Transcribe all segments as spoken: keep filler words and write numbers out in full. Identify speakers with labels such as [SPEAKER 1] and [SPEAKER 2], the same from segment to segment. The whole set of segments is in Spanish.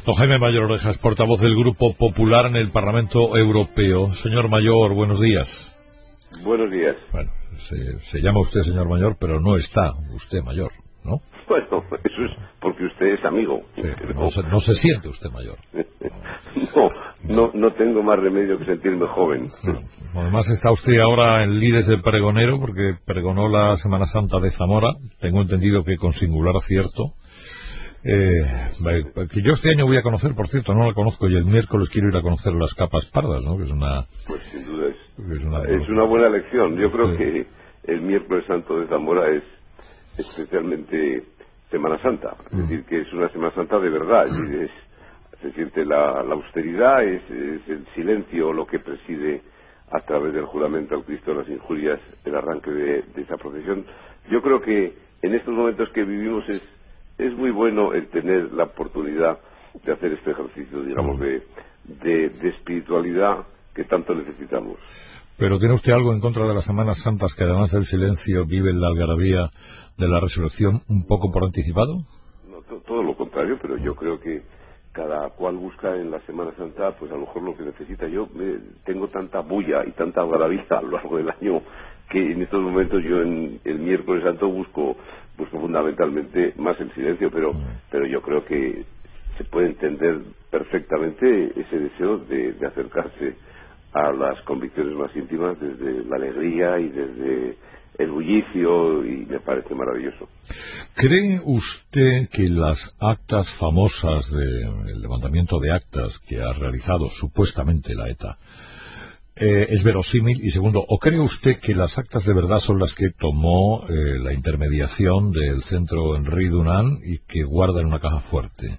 [SPEAKER 1] Don Jaime Mayor Orejas, portavoz del Grupo Popular en el Parlamento Europeo. Señor Mayor, buenos días.
[SPEAKER 2] Buenos días.
[SPEAKER 1] Bueno, se, se llama usted señor Mayor, pero no está usted mayor, ¿no?
[SPEAKER 2] Bueno, eso es porque usted es amigo.
[SPEAKER 1] Sí, no, se, no se siente usted mayor.
[SPEAKER 2] No, no, no tengo más remedio que sentirme joven.
[SPEAKER 1] No. Además está usted ahora en lides de pregonero, porque pregonó la Semana Santa de Zamora, tengo entendido que con singular acierto. Eh, que yo este año voy a conocer, por cierto, no la conozco, y el miércoles quiero ir a conocer las capas pardas, ¿no? Que es una...
[SPEAKER 2] Pues sin duda es,
[SPEAKER 1] es, una,
[SPEAKER 2] es una buena lección. Yo creo
[SPEAKER 1] sí.
[SPEAKER 2] que el miércoles santo de Zamora es especialmente Semana Santa, es mm. decir, que es una Semana Santa de verdad, es decir, es, se siente la, la austeridad, es, es el silencio lo que preside a través del juramento al Cristo de las injurias el arranque de, de esa procesión. Yo creo que en estos momentos que vivimos es es muy bueno el tener la oportunidad de hacer este ejercicio, digamos, de, de, de espiritualidad que tanto necesitamos.
[SPEAKER 1] ¿Pero tiene usted algo en contra de las Semanas Santas, que además del silencio viven la algarabía de la resurrección un poco por anticipado?
[SPEAKER 2] No, to, todo lo contrario, pero yo creo que cada cual busca en la Semana Santa, pues a lo mejor lo que necesita. Yo me, tengo tanta bulla y tanta algarabía a lo largo del año que en estos momentos yo en el miércoles santo busco busco fundamentalmente más el silencio, pero pero yo creo que se puede entender perfectamente ese deseo de, de acercarse a las convicciones más íntimas desde la alegría y desde el bullicio, y me parece maravilloso.
[SPEAKER 1] ¿Cree usted que las actas famosas del levantamiento de actas que ha realizado supuestamente la ETA Eh, es verosímil? Y segundo, ¿o cree usted que las actas de verdad son las que tomó eh, la intermediación del centro Henri Dunant y que guarda en una caja fuerte?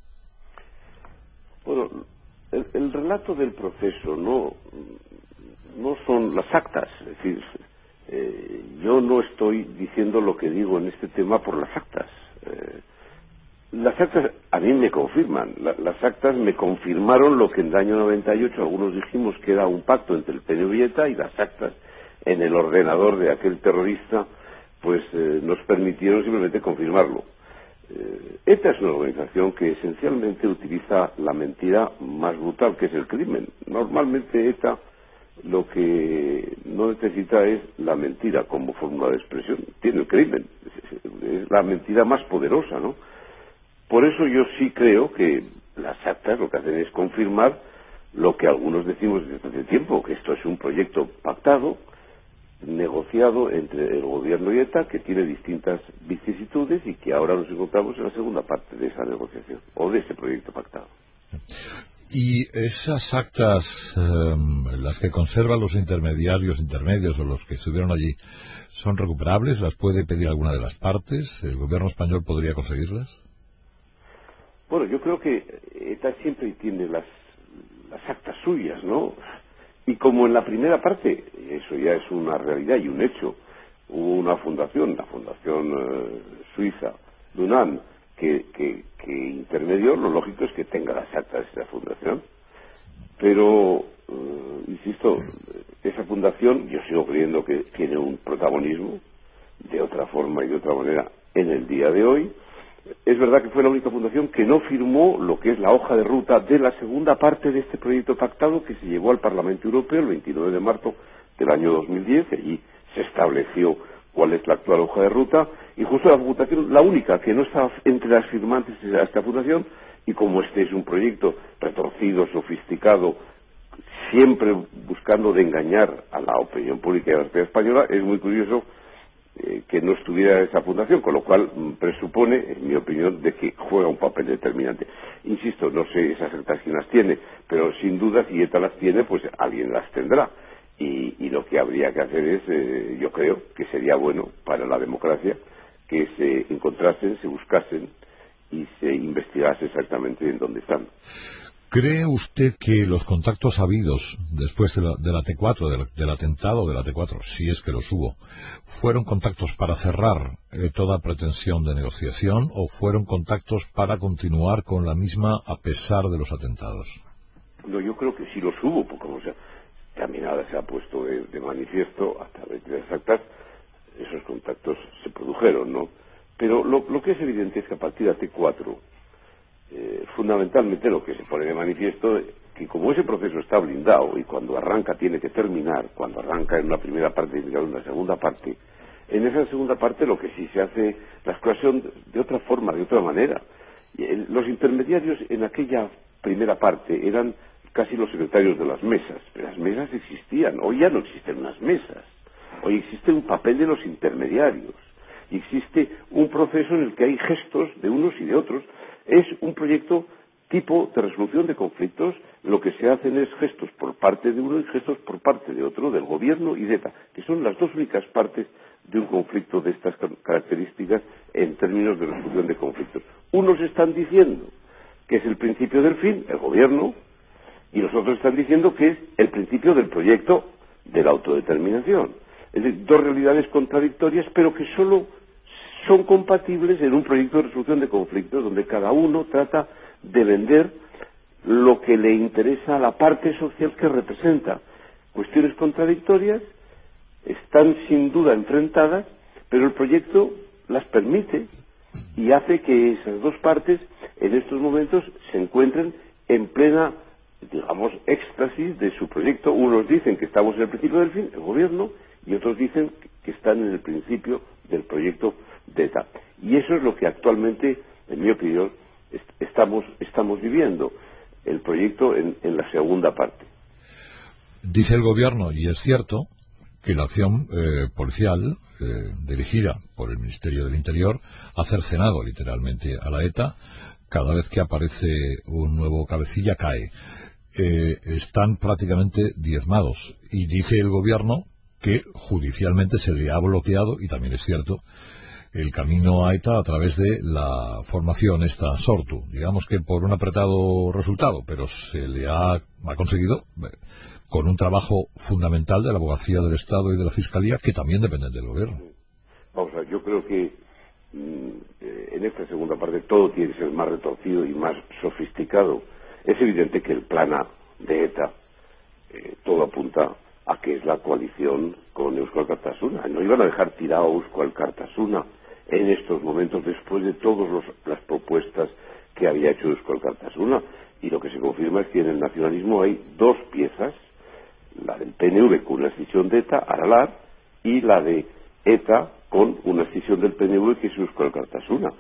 [SPEAKER 2] Bueno, el, el relato del proceso no, no son las actas, es decir, eh, yo no estoy diciendo lo que digo en este tema por las actas. Eh, Las actas a mí me confirman, la, las actas me confirmaron lo que en el año noventa y ocho algunos dijimos que era un pacto entre el P N V y ETA, y las actas en el ordenador de aquel terrorista pues eh, nos permitieron simplemente confirmarlo. Eh, ETA es una organización que esencialmente utiliza la mentira más brutal, que es el crimen. Normalmente ETA lo que no necesita es la mentira como fórmula de expresión, tiene el crimen, es, es la mentira más poderosa, ¿no? Por eso yo sí creo que las actas lo que hacen es confirmar lo que algunos decimos desde hace tiempo, que esto es un proyecto pactado, negociado entre el gobierno y ETA, que tiene distintas vicisitudes y que ahora nos encontramos en la segunda parte de esa negociación, o de ese proyecto pactado.
[SPEAKER 1] ¿Y esas actas, eh, las que conservan los intermediarios, intermedios o los que estuvieron allí, son recuperables? ¿Las puede pedir alguna de las partes? ¿El gobierno español podría conseguirlas?
[SPEAKER 2] Bueno, yo creo que ETA siempre tiene las, las actas suyas, ¿no? Y como en la primera parte, eso ya es una realidad y un hecho, hubo una fundación, la Fundación eh, Suiza, Dunant, que, que, que intermedió, lo lógico es que tenga las actas de esa fundación. Pero, eh, insisto, esa fundación, yo sigo creyendo que tiene un protagonismo, de otra forma y de otra manera, en el día de hoy. Es verdad que fue la única fundación que no firmó lo que es la hoja de ruta de la segunda parte de este proyecto pactado, que se llevó al Parlamento Europeo el veintinueve de marzo del año dos mil diez, y allí se estableció cuál es la actual hoja de ruta, y justo la fundación, la única que no está entre las firmantes de esta fundación, y como este es un proyecto retorcido, sofisticado, siempre buscando de engañar a la opinión pública y a la sociedad española, es muy curioso Eh, que no estuviera esa fundación, con lo cual mm, presupone, en mi opinión, de que juega un papel determinante. Insisto, no sé esas actas quién las tiene, pero sin duda si ETA las tiene, pues alguien las tendrá. Y, y lo que habría que hacer es, eh, yo creo, que sería bueno para la democracia que se encontrasen, se buscasen y se investigase exactamente en dónde están.
[SPEAKER 1] ¿Cree usted que los contactos habidos después de la, de la T cuatro, del, del atentado de la T cuatro, si es que los hubo, fueron contactos para cerrar eh, toda pretensión de negociación, o fueron contactos para continuar con la misma a pesar de los atentados?
[SPEAKER 2] No, yo creo que sí los hubo, porque como sea, también ahora se ha puesto de, de manifiesto a través de las actas, esos contactos se produjeron, ¿no? Pero lo, lo que es evidente es que a partir de la T cuatro eh, fundamentalmente lo que se pone de manifiesto es que como ese proceso está blindado y cuando arranca tiene que terminar, cuando arranca en una primera parte y en una segunda parte, en esa segunda parte lo que sí se hace la exclusión de otra forma, de otra manera. Los intermediarios en aquella primera parte eran casi los secretarios de las mesas, pero las mesas existían, hoy ya no existen unas mesas, hoy existe un papel de los intermediarios, y existe un proceso en el que hay gestos de unos y de otros. Es un proyecto tipo de resolución de conflictos, lo que se hacen es gestos por parte de uno y gestos por parte de otro, del gobierno y de ETA, que son las dos únicas partes de un conflicto de estas características en términos de resolución de conflictos. Unos están diciendo que es el principio del fin, el gobierno, y los otros están diciendo que es el principio del proyecto de la autodeterminación. Es decir, dos realidades contradictorias, pero que solo son compatibles en un proyecto de resolución de conflictos donde cada uno trata de vender lo que le interesa a la parte social que representa. Cuestiones contradictorias, están sin duda enfrentadas, pero el proyecto las permite y hace que esas dos partes en estos momentos se encuentren en plena, digamos, éxtasis de su proyecto. Unos dicen que estamos en el principio del fin, el gobierno, y otros dicen que están en el principio del proyecto de ETA. Y eso es lo que actualmente, en mi opinión, est estamos, estamos viviendo, el proyecto en, en la segunda parte.
[SPEAKER 1] Dice el gobierno, y es cierto, que la acción eh, policial eh, dirigida por el Ministerio del Interior ha cercenado literalmente a la ETA. Cada vez que aparece un nuevo cabecilla cae. Eh, están prácticamente diezmados, y dice el gobierno que judicialmente se le ha bloqueado, y también es cierto, el camino a ETA a través de la formación esta Sortu. Digamos que por un apretado resultado, pero se le ha, ha conseguido con un trabajo fundamental de la Abogacía del Estado y de la Fiscalía, que también dependen del gobierno.
[SPEAKER 2] Vamos a ver, yo creo que mmm, en esta segunda parte todo tiene que ser más retorcido y más sofisticado. Es evidente que el plan A de ETA, eh, todo apunta a que es la coalición con Eusko Alkartasuna. No iban a dejar tirado a Eusko Alkartasuna en estos momentos, después de todas las propuestas que había hecho Eusko Alkartasuna. Y lo que se confirma es que en el nacionalismo hay dos piezas, la del P N V con una escisión de ETA, Aralar, y la de ETA con una escisión del P N V que es Eusko Alkartasuna.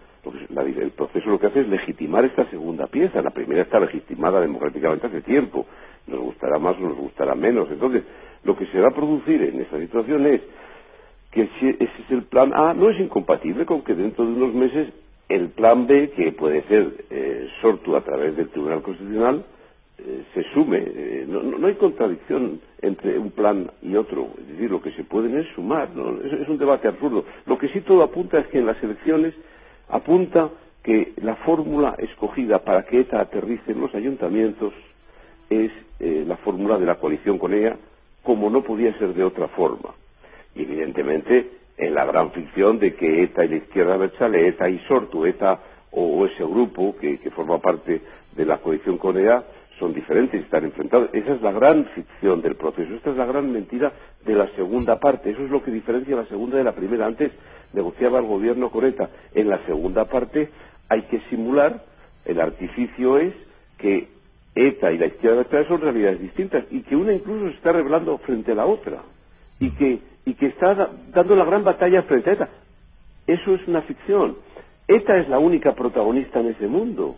[SPEAKER 2] El proceso lo que hace es legitimar esta segunda pieza. La primera está legitimada democráticamente hace tiempo. Nos gustará más o nos gustará menos. Entonces, lo que se va a producir en esta situación es que si ese es el plan A, no es incompatible con que dentro de unos meses el plan B, que puede ser eh, Sortu a través del Tribunal Constitucional, eh, se sume. Eh, no, no hay contradicción entre un plan y otro. Es decir, lo que se pueden es sumar, ¿no? Es, es un debate absurdo. Lo que sí todo apunta es que en las elecciones apunta que la fórmula escogida para que ETA aterrice en los ayuntamientos es eh, la fórmula de la coalición con ella, como no podía ser de otra forma. Y evidentemente en la gran ficción de que ETA y la izquierda abertzale, ETA y Sortu, ETA o, o ese grupo que, que forma parte de la coalición con ella son diferentes y están enfrentados. Esa es la gran ficción del proceso. Esta es la gran mentira de la segunda parte. Eso es lo que diferencia la segunda de la primera. Antes negociaba el gobierno con ETA. En la segunda parte hay que simular, el artificio es que ETA y la izquierda son realidades distintas y que una incluso se está revelando frente a la otra y que, y que está da, dando la gran batalla frente a ETA. Eso es una ficción. ETA es la única protagonista en ese mundo.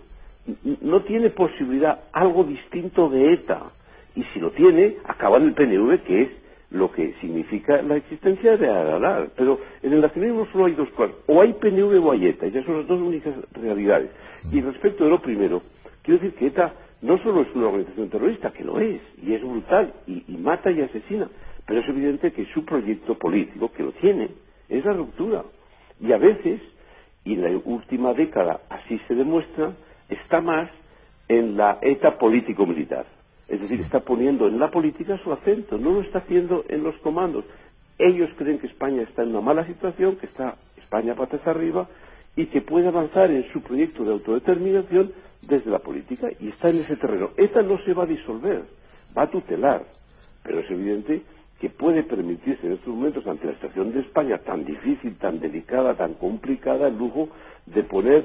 [SPEAKER 2] No tiene posibilidad algo distinto de ETA, y si lo tiene, acaba en el P N V, que es lo que significa la existencia de Aralar. Pero en el nacionalismo solo hay dos cosas, o hay P N V o hay ETA, y esas son las dos únicas realidades. Y respecto de lo primero, quiero decir que ETA no solo es una organización terrorista, que lo es, y es brutal, y, y mata y asesina, pero es evidente que su proyecto político, que lo tiene, es la ruptura. Y a veces, y en la última década así se demuestra, está más en la ETA político-militar. Es decir, está poniendo en la política su acento, no lo está haciendo en los comandos. Ellos creen que España está en una mala situación, que está España patas arriba, y que puede avanzar en su proyecto de autodeterminación desde la política, y está en ese terreno. ETA no se va a disolver, va a tutelar, pero es evidente que puede permitirse en estos momentos, ante la situación de España tan difícil, tan delicada, tan complicada, el lujo de poner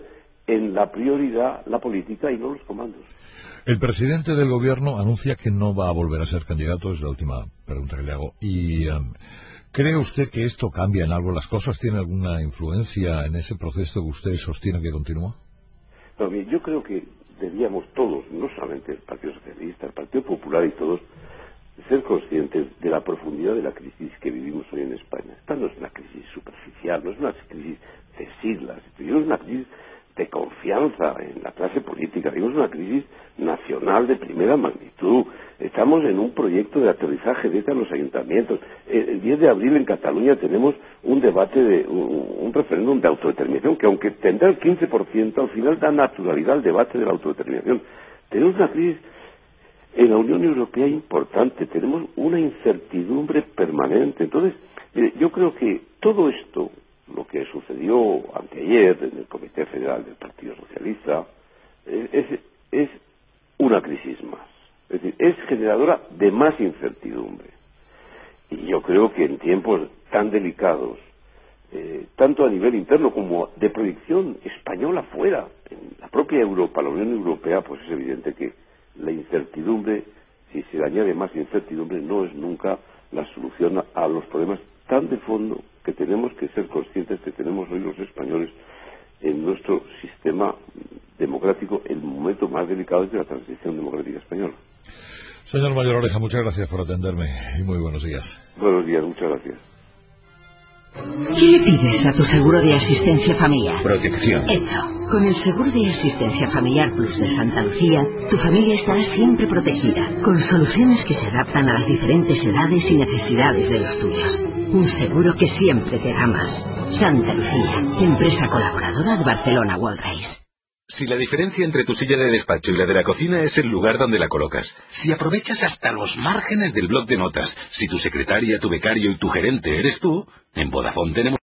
[SPEAKER 2] en la prioridad la política y no los comandos.
[SPEAKER 1] El presidente del gobierno anuncia que no va a volver a ser candidato, es la última pregunta que le hago. Y um, ¿cree usted que esto cambia en algo las cosas? ¿Tiene alguna influencia en ese proceso que usted sostiene que continúa?
[SPEAKER 2] No, bien, yo creo que debíamos todos, no solamente el Partido Socialista, el Partido Popular y todos, ser conscientes de la profundidad de la crisis que vivimos hoy en España. Esta no es una crisis superficial, no es una crisis de siglas, es una crisis de confianza en la clase política, es una crisis nacional de primera magnitud. Estamos en un proyecto de aterrizaje de los ayuntamientos. El diez de abril en Cataluña tenemos un debate, de un, un referéndum de autodeterminación que, aunque tendrá el quince por ciento, al final da naturalidad al debate de la autodeterminación. Tenemos una crisis en la Unión Europea importante, tenemos una incertidumbre permanente. Entonces, eh, yo creo que todo esto, lo que sucedió anteayer en el Comité Federal del Partido Socialista, eh, es, es una crisis más. Es decir, es generadora de más incertidumbre. Y yo creo que en tiempos tan delicados, eh, tanto a nivel interno como de proyección española fuera, en la propia Europa, la Unión Europea, pues es evidente que la incertidumbre, si se le añade más incertidumbre, no es nunca la solución a, a los problemas tan de fondo que tenemos que ser conscientes que tenemos hoy los españoles en nuestro sistema democrático, el momento más delicado es de la transición democrática española.
[SPEAKER 1] Señor Mayor Oreja, muchas gracias por atenderme y muy buenos días.
[SPEAKER 2] Buenos días, muchas gracias.
[SPEAKER 3] ¿Qué le pides a tu seguro de asistencia familiar?
[SPEAKER 4] Protección.
[SPEAKER 3] Hecho. Con el seguro de asistencia familiar Plus de Santa Lucía, tu familia estará siempre protegida, con soluciones que se adaptan a las diferentes edades y necesidades de los tuyos. Un seguro que siempre te da más. Santa Lucía, empresa colaboradora de Barcelona World Race.
[SPEAKER 4] Si la diferencia entre tu silla de despacho y la de la cocina es el lugar donde la colocas, si aprovechas hasta los márgenes del bloc de notas, si tu secretaria, tu becario y tu gerente eres tú, en Vodafone tenemos